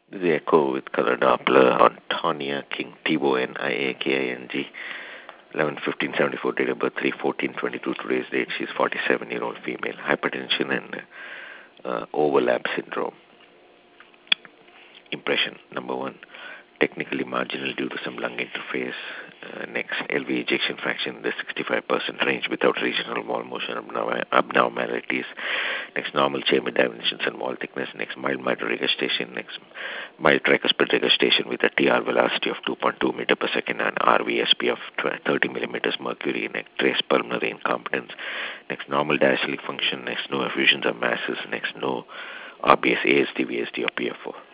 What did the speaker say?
The Echo with color Doppler on Tonya King, Tibo Niaking, 11/15/74, date of birth 3/14/22. Today's date. She's 47-year-old female, hypertension and overlap syndrome. Impression number one, technically marginal due to some lung interface. Next, LV ejection fraction in the 65% range without regional wall motion abnormalities. Next, normal chamber dimensions and wall thickness. Next, mild mitral regurgitation. Next, mild tricuspid regurgitation with a TR velocity of 2.2 meter per second and RVSP of 30 millimeters mercury. Next, trace pulmonary incompetence. Next, normal diastolic function. Next, no effusions or masses. Next, no RBS, ASD, VSD or PFO.